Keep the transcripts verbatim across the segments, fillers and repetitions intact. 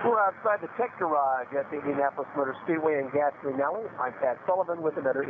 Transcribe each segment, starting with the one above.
We're outside the Tech Garage at the Indianapolis Motor Speedway in Gasoline Alley. I'm Pat Sullivan with another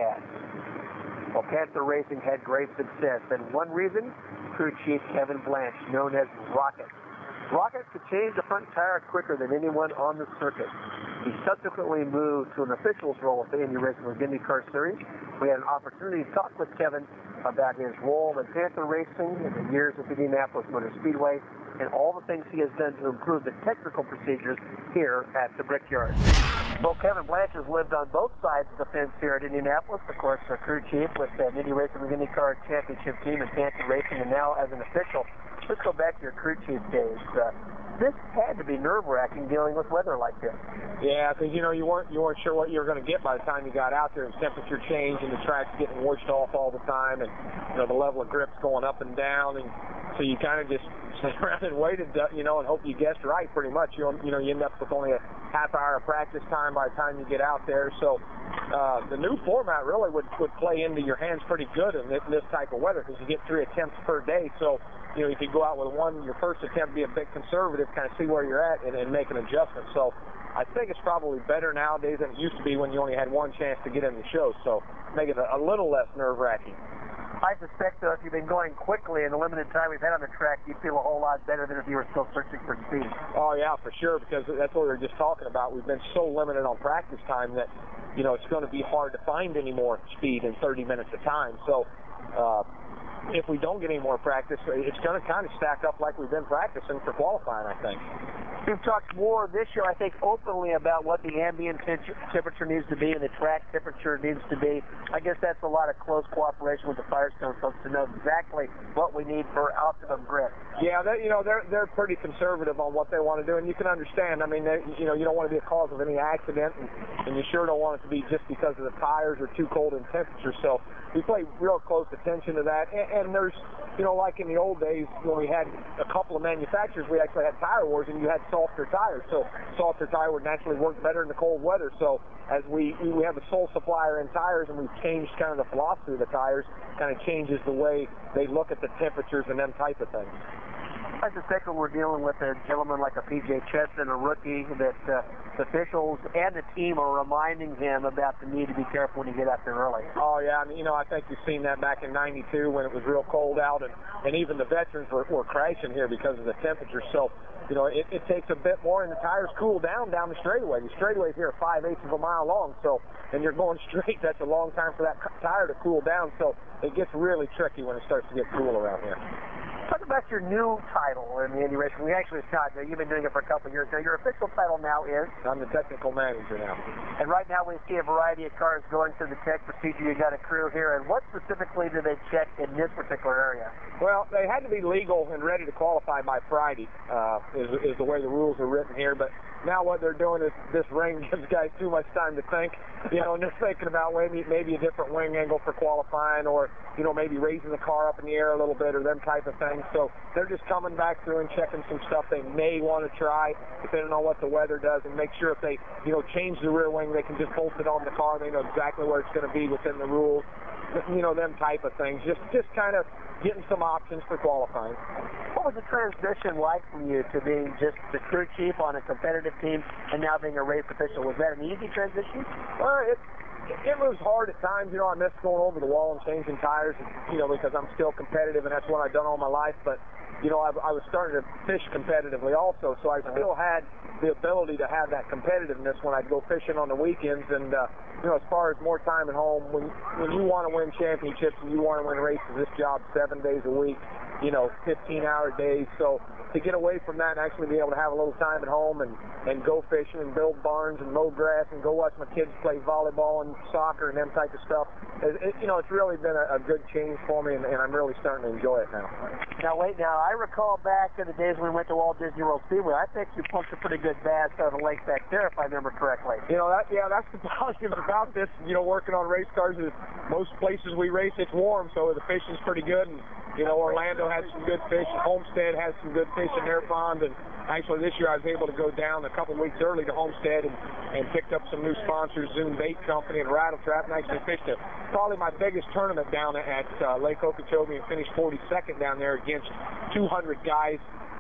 IndyCast. Well, Panther Racing had great success, and one reason, crew chief Kevin Blanch, known as Rocket. Rocket could change the front tire quicker than anyone on the circuit. He subsequently moved to an official's role at the Indy Racing with IndyCar Series. We had an opportunity to talk with Kevin about his role in Panther Racing and the years at the Indianapolis Motor Speedway and all the things he has done to improve the technical procedures here at the Brickyard. Well, Kevin Blanch has lived on both sides of the fence here at Indianapolis. Of course, our crew chief with the Indy Racing with IndyCar Championship team and Panther Racing, and now as an official. Let's go back to your crew chief days. Uh, this had to be nerve-wracking dealing with weather like this. Yeah, because you know you weren't you weren't sure what you were going to get by the time you got out there, and temperature change, and the track's getting washed off all the time, and you know the level of grip's going up and down, and so you kind of just sat around and waited, you know, and hope you guessed right. Pretty much, you you know you end up with only a half hour of practice time by the time you get out there. So uh, the new format really would would play into your hands pretty good in this, this type of weather, because you get three attempts per day. So you know you could go out with one, your first attempt, be a bit conservative, kind of see where you're at, and, and make an adjustment. So I think it's probably better nowadays than it used to be when you only had one chance to get in the show. So make it a, a little less nerve-wracking. I suspect, though, if you've been going quickly in the limited time we've had on the track, you feel a whole lot better than if you were still searching for speed. Oh, yeah, for sure, because that's what we were just talking about. We've been so limited on practice time that, you know, it's going to be hard to find any more speed in thirty minutes of time. So uh, if we don't get any more practice, it's going to kind of stack up like we've been practicing for qualifying, I think. We've talked more this year, I think, openly about what the ambient temperature needs to be and the track temperature needs to be. I guess that's a lot of close cooperation with the Firestone folks to know exactly what we need for optimum grip. Yeah, they, you know, they're they're pretty conservative on what they want to do, and you can understand. I mean, they, you know, you don't want to be a cause of any accident, and, and you sure don't want it to be just because of the tires or too cold in temperature. So we pay real close attention to that. And, and there's, you know, like in the old days when we had a couple of manufacturers, we actually had tire wars, and you had softer tires. So softer tire would naturally work better in the cold weather. So as we we have a sole supplier in tires, and we've changed kind of the philosophy of the tires, kind of changes the way they look at the temperatures and them type of things. I suspect when we're dealing with a gentleman like a P J Cheston, a rookie, that uh, the officials and the team are reminding him about the need to be careful when you get out there early. Oh, yeah. I mean, you know, I think you've seen that back in ninety-two when it was real cold out, and, and even the veterans were, were crashing here because of the temperature. So, you know, it, it takes a bit more, and the tires cool down down the straightaway. The straightaways here are five-eighths of a mile long, so, and you're going straight. That's a long time for that tire to cool down, so it gets really tricky when it starts to get cool around here. Talk about your new title in the Indy Racing. We actually, Scott, you've been doing it for a couple of years now. Your official title now is? I'm the technical manager now. And right now we see a variety of cars going through the tech procedure. You got a crew here, and what specifically do they check in this particular area? Well, they had to be legal and ready to qualify by Friday, uh, is, is the way the rules are written here. But now what they're doing is this ring gives guys too much time to think, you know, and they're thinking about maybe, maybe a different wing angle for qualifying, or, you know, maybe raising the car up in the air a little bit, or them type of things. So they're just coming back through and checking some stuff they may want to try, depending on what the weather does, and make sure if they, you know, change the rear wing, they can just bolt it on the car. They know exactly where it's going to be within the rules, you know, them type of things. Just, just kind of getting some options for qualifying. What was the transition like from you to being just the crew chief on a competitive team and now being a race official? Was that an easy transition? Well, it, it was hard at times. You know, I miss going over the wall and changing tires, you know, because I'm still competitive, and that's what I've done all my life. But, you know, I, I was starting to fish competitively also, so I still had the ability to have that competitiveness when I'd go fishing on the weekends. And, uh, you know, as far as more time at home, when, when you want to win championships and you want to win races, this job seven days a week, you know, fifteen-hour days. So to get away from that and actually be able to have a little time at home and, and go fishing and build barns and mow grass and go watch my kids play volleyball and soccer and them type of stuff, it, it, you know, it's really been a, a good change for me, and, and I'm really starting to enjoy it now. Now, wait, now, I recall back in the days when we went to Walt Disney World Speedway, I think you pumped a pretty good bass out of the lake back there, if I remember correctly. You know, that, yeah, that's the positive about this, you know, working on race cars is most places we race, it's warm, so the fishing's pretty good. And, you know, Orlando has some good fish. Homestead has some good fish in their pond. And actually this year I was able to go down a couple weeks early to Homestead and, and picked up some new sponsors, Zoom Bait Company and Rattle Trap, and actually fished a, probably my biggest tournament down at uh, Lake Okeechobee, and finished forty-second down there against two hundred guys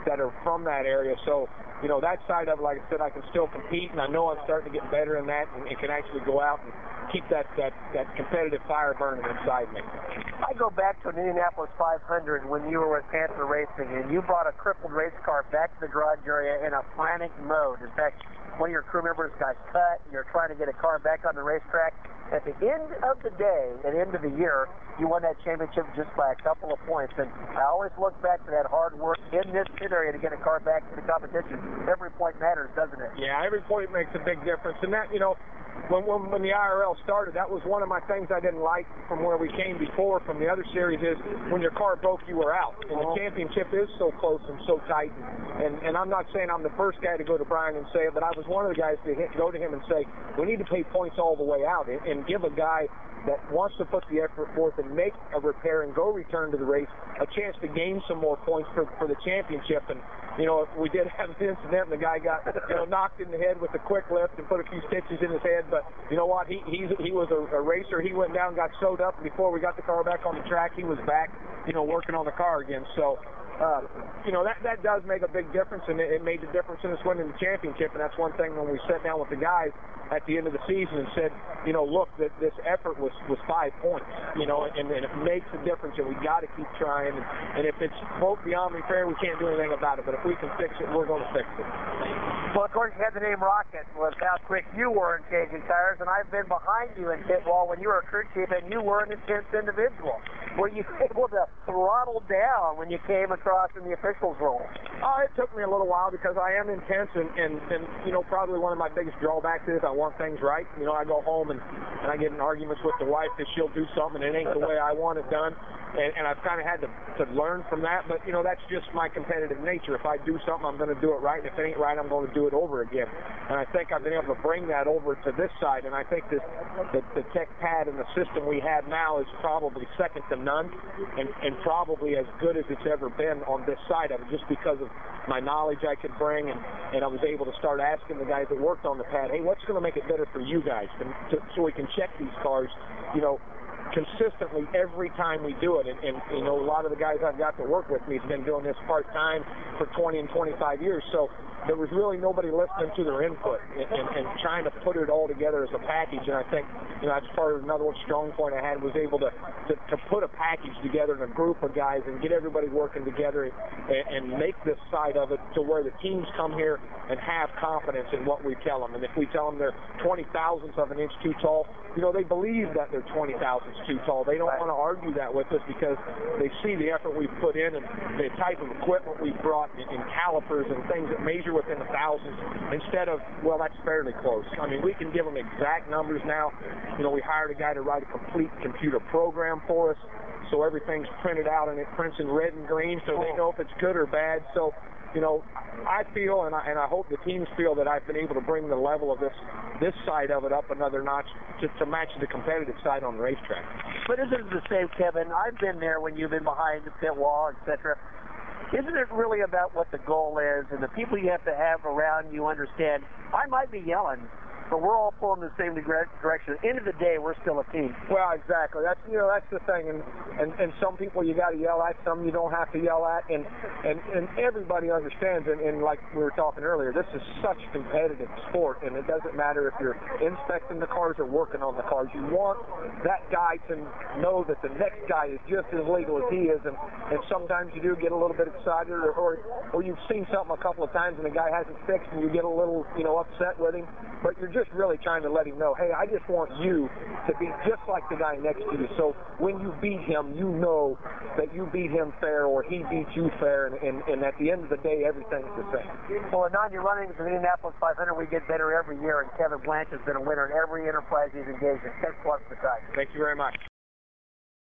that are from that area. So, you know, that side of it, like I said, I can still compete, and I know I'm starting to get better in that, and, and can actually go out and keep that, that, that competitive fire burning inside me. I go back to an Indianapolis five hundred when you were with Panther Racing, and you brought a crippled race car back to the garage area in a frantic mode. In fact, one of your crew members got cut, and you're trying to get a car back on the racetrack. At the end of the day, at the end of the year, you won that championship just by a couple of points. And I always look back to that hard work in this pit area to get a car back to the competition. Every point matters, doesn't it? Yeah, every point makes a big difference. And that, you know, when, when, when the I R L started, that was one of my things I didn't like from where we came before from the other series is when your car broke, you were out. And the championship is so close and so tight. And, and I'm not saying I'm the first guy to go to Brian and say it, but I was one of the guys to hit, go to him and say, we need to pay points all the way out and, and give a guy that wants to put the effort forth and make a repair and go return to the race a chance to gain some more points for, for the championship. And, you know, we did have an incident, and the guy got, you know, knocked in the head with a quick lift and put a few stitches in his head. But you know what? He he's, he was a, a racer. He went down, got sewed up, and before we got the car back on the track, he was back, you know, working on the car again. So, uh, you know, that, that does make a big difference, and it, it made the difference in us winning the championship. And that's one thing when we sat down with the guys at the end of the season and said, you know, look, that this effort was, was five points, you know, and, and it makes a difference, and we got to keep trying. And, and if it's broke beyond repair, we can't do anything about it. But if we can fix it, we're going to fix it. Well, of course, you had the name Rocket with how quick you were in changing tires, and I've been behind you in pit wall when you were a crew chief, and you were an intense individual. Were you able to throttle down when you came across in the officials' role? Oh, it took me a little while because I am intense, and, and, and you know, probably one of my biggest drawbacks is I want things right. You know, I go home and, and I get in arguments with the wife that she'll do something and it ain't the way I want it done. And, and I've kind of had to, to learn from that. But, you know, that's just my competitive nature. If I do something, I'm going to do it right. And if it ain't right, I'm going to do it over again. And I think I've been able to bring that over to this side. And I think this, the, the tech pad and the system we have now is probably second to none and, and probably as good as it's ever been on this side of it, just because of my knowledge I could bring. And, and I was able to start asking the guys that worked on the pad, hey, what's going to make it better for you guys to, to, so we can check these cars, you know, consistently every time we do it. And, and you know, a lot of the guys I've got to work with me has been doing this part-time for twenty and twenty-five years. So there was really nobody listening to their input and, and, and trying to put it all together as a package. And I think, you know, that's part of another strong point I had, was able to, to, to put a package together in a group of guys and get everybody working together and, and make this side of it to where the teams come here and have confidence in what we tell them. And if we tell them they're twenty thousandths of an inch too tall, you know, they believe that they're twenty thousandths too tall. They don't want to argue that with us because they see the effort we've put in and the type of equipment we've brought in, in calipers and things that measure within the thousands instead of, well, that's fairly close. I mean, we can give them exact numbers now. You know, we hired a guy to write a complete computer program for us, so everything's printed out and it prints in red and green, so they know if it's good or bad. So, you know, I feel, and I, and I hope the teams feel, that I've been able to bring the level of this this side of it up another notch to, to match the competitive side on the racetrack. But isn't it the same, Kevin? I've been there when you've been behind the pit wall, et cetera. Isn't it really about what the goal is and the people you have to have around you understand? I might be yelling, but we're all pulling in the same direction. At the end of the day, we're still a team. Well, exactly. That's, you know, that's the thing. And and, and some people you got to yell at, some you don't have to yell at, and and, and everybody understands. And, and like we were talking earlier, this is such a competitive sport, and it doesn't matter if you're inspecting the cars or working on the cars. You want that guy to know that the next guy is just as legal as he is, and, and sometimes you do get a little bit excited, or, or or you've seen something a couple of times and the guy hasn't fixed, and you get a little, you know, upset with him. But you're just really trying to let him know, hey, I just want you to be just like the guy next to you. So when you beat him, you know that you beat him fair or he beat you fair, and, and, and at the end of the day, everything's the same. Well, in non-year runnings of the Indianapolis five hundred, we get better every year, and Kevin Blanch has been a winner in every enterprise he's engaged in. Thanks a lot for the time. Thank you very much.